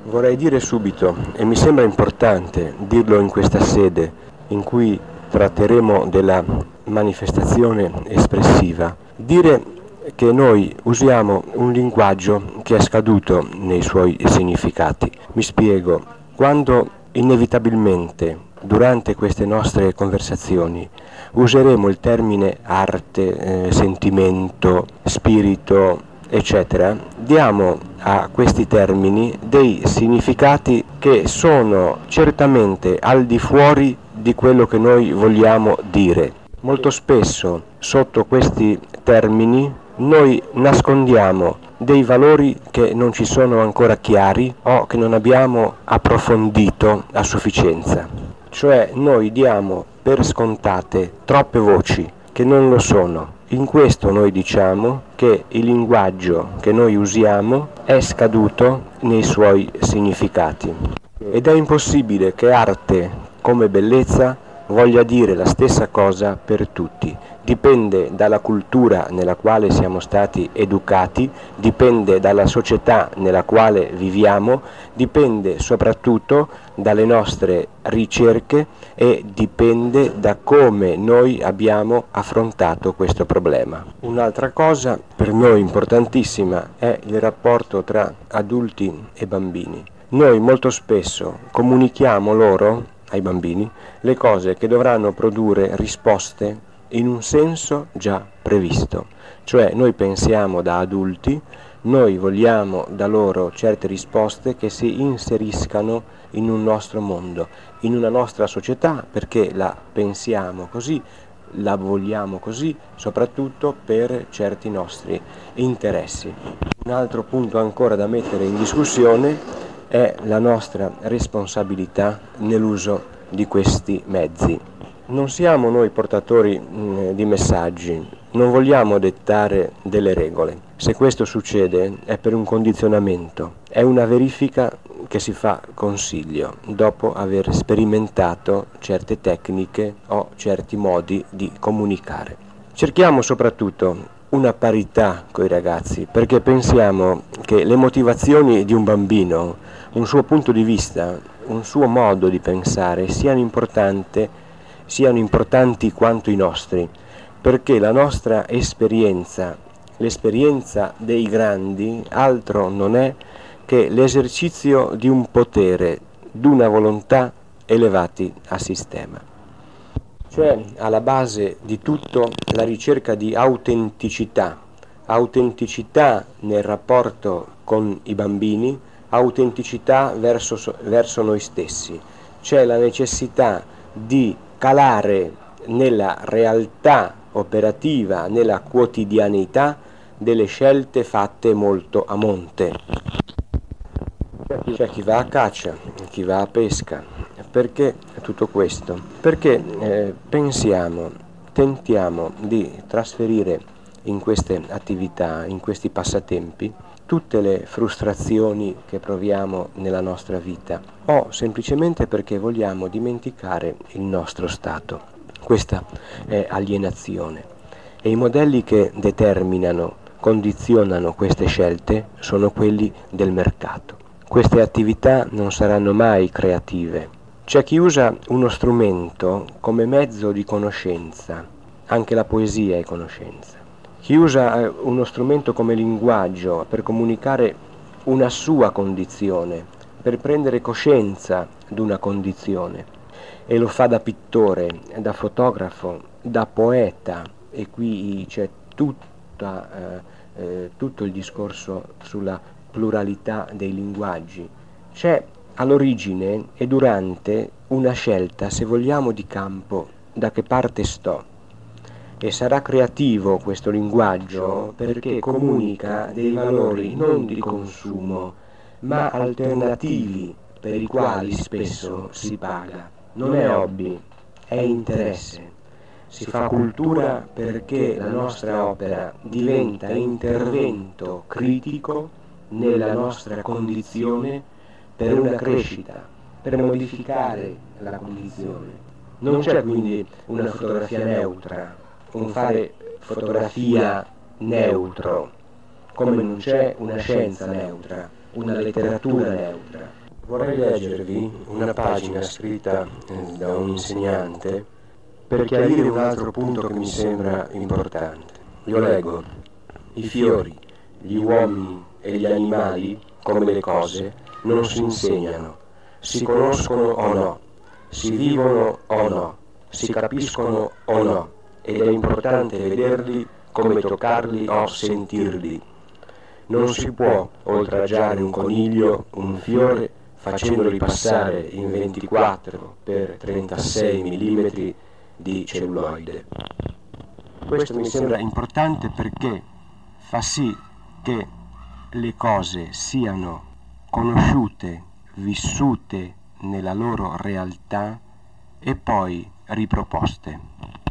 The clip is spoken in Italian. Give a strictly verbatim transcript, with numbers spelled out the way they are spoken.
Vorrei dire subito, e mi sembra importante dirlo in questa sede in cui tratteremo della manifestazione espressiva, dire che noi usiamo un linguaggio che è scaduto nei suoi significati. Mi spiego, quando inevitabilmente durante queste nostre conversazioni useremo il termine arte, eh, sentimento, spirito, eccetera, diamo a questi termini dei significati che sono certamente al di fuori di quello che noi vogliamo dire. Molto spesso sotto questi termini noi nascondiamo dei valori che non ci sono ancora chiari o che non abbiamo approfondito a sufficienza. Cioè noi diamo per scontate troppe voci che non lo sono. In questo noi diciamo che il linguaggio che noi usiamo è scaduto nei suoi significati. Ed è impossibile che arte come bellezza voglia dire la stessa cosa per tutti. Dipende dalla cultura nella quale siamo stati educati, dipende dalla società nella quale viviamo, dipende soprattutto dalle nostre ricerche e dipende da come noi abbiamo affrontato questo problema. Un'altra cosa per noi importantissima è il rapporto tra adulti e bambini. Noi molto spesso comunichiamo loro, ai bambini, le cose che dovranno produrre risposte in un senso già previsto. Cioè noi pensiamo da adulti, noi vogliamo da loro certe risposte che si inseriscano in un nostro mondo, in una nostra società, perché la pensiamo così, la vogliamo così, soprattutto per certi nostri interessi. Un altro punto ancora da mettere in discussione è la nostra responsabilità nell'uso di questi mezzi. Non siamo noi portatori mh, di messaggi, non vogliamo dettare delle regole. Se questo succede è per un condizionamento, è una verifica che si fa consiglio dopo aver sperimentato certe tecniche o certi modi di comunicare. Cerchiamo soprattutto una parità coi ragazzi, perché pensiamo che le motivazioni di un bambino, un suo punto di vista, un suo modo di pensare siano importanti, siano importanti quanto i nostri, perché la nostra esperienza, l'esperienza dei grandi, altro non è che l'esercizio di un potere, di una volontà elevati a sistema. Cioè alla base di tutto la ricerca di autenticità, autenticità nel rapporto con i bambini, autenticità verso, verso noi stessi. C'è la necessità di calare nella realtà operativa, nella quotidianità delle scelte fatte molto a monte. C'è chi va a caccia, chi va a pesca. Perché tutto questo? Perché eh, pensiamo, tentiamo di trasferire in queste attività, in questi passatempi, tutte le frustrazioni che proviamo nella nostra vita, o semplicemente perché vogliamo dimenticare il nostro stato. Questa è alienazione. E i modelli che determinano, condizionano queste scelte sono quelli del mercato. Queste attività non saranno mai creative. C'è chi usa uno strumento come mezzo di conoscenza, anche la poesia è conoscenza. Chi usa uno strumento come linguaggio per comunicare una sua condizione, per prendere coscienza di una condizione, e lo fa da pittore, da fotografo, da poeta, e qui c'è tutta, eh, eh, tutto il discorso sulla pluralità dei linguaggi. C'è all'origine e durante una scelta, se vogliamo, di campo, da che parte sto. E sarà creativo questo linguaggio perché comunica dei valori non di consumo, ma alternativi per i quali spesso si paga. Non è hobby, è interesse. Si fa cultura perché la nostra opera diventa intervento critico nella nostra condizione per una crescita, per modificare la condizione. Non c'è quindi una fotografia neutra, un fare fotografia neutro, come non c'è una scienza neutra, una letteratura neutra. Vorrei leggervi una pagina scritta da un insegnante per chiarire un altro punto che mi sembra importante. Io leggo: i fiori, gli uomini e gli animali, come le cose, non si insegnano, si conoscono o no, si vivono o no, si capiscono o no, ed è importante vederli come toccarli o sentirli. Non si può oltraggiare un coniglio, un fiore, facendoli passare in ventiquattro per trentasei millimetri di celluloide. Questo mi sembra importante perché fa sì che le cose siano conosciute, vissute nella loro realtà e poi riproposte.